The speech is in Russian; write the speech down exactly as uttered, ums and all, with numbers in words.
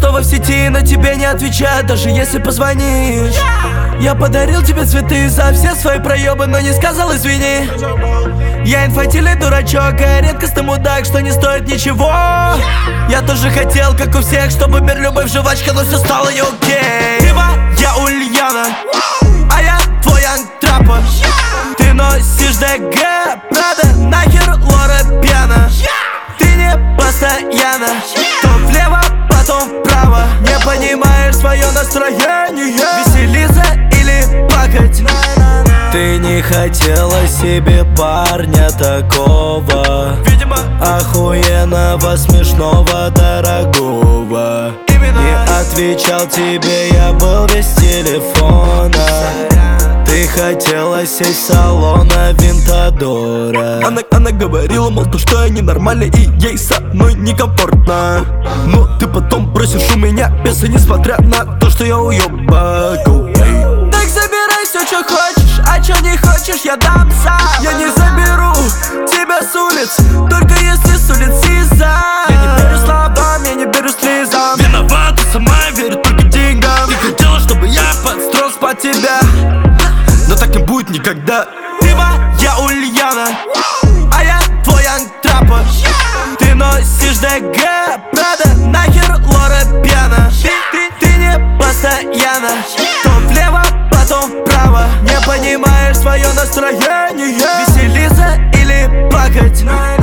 снова в сети, но тебе не отвечают, даже если позвонишь. Я подарил тебе цветы за все свои проебы, но не сказал извини. Я инфантильный дурачок, а редкостный мудак, что не стоит ничего. Я тоже хотел, как у всех, чтобы мир любовь жвачка, но все стало не окей. Ты моя Ульяна, а я твой Ангтрапа. Ты носишь ДГ, Прада, нахер Лора Пьяна. Ты не постоянно, то влево, потом вправо. Не понимаешь свое настроение, веселиться или плакать. Ты не хотела себе парня такого, видимо, охуенного, смешного, дорогого. именно. Не отвечал тебе, я был без телефона. Ты хотела сесть в салона Винтадора. Она, она говорила, мол, то, что я ненормальный и ей со мной некомфортно. Но ты потом просишь у меня песа, несмотря на то, что я уёбок. Okay. Так забирай все, что хочешь, а что не хочешь, я дам сам. Я не заберу тебя с улиц, только если с улиц Сиза. Я не верю словам, я не верю слезам. Виновата, сама верит только деньгам. Ты хотела, чтобы я подстроился под тебя, но так не будет никогда. Ты моя Ульяна, а я твой Ангтрапа. Ты носишь ДГ, Прада, нахер Лора Пьяна. Ты, ты, ты не постоянно, то влево, потом вправо. Не понимаешь свое настроение, веселиться или плакать.